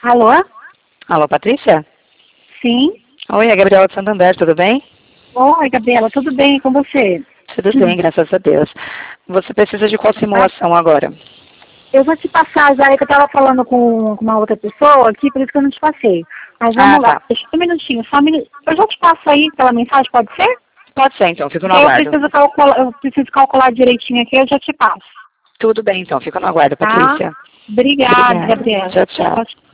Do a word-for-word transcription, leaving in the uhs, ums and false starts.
Alô? Alô, Patrícia? Sim. Oi, é a Gabriela de Santander, tudo bem? Oi, Gabriela, tudo bem com você? Tudo bem, graças a Deus. Você precisa de qual simulação agora? Eu vou te passar já, é que eu estava falando com, com uma outra pessoa aqui, por isso que eu não te passei. Mas vamos Ah, lá, tá. deixa um minutinho, só um minuto. Eu já te passo aí pela mensagem, pode ser? Pode ser, então, fico no Eu aguardo. preciso calcular, eu preciso calcular direitinho aqui, eu já te passo, Tudo bem, então, fico no aguardo, tá? Patrícia. Obrigada, Obrigada. Gabriela. Tchau, tchau. Tchau, tchau.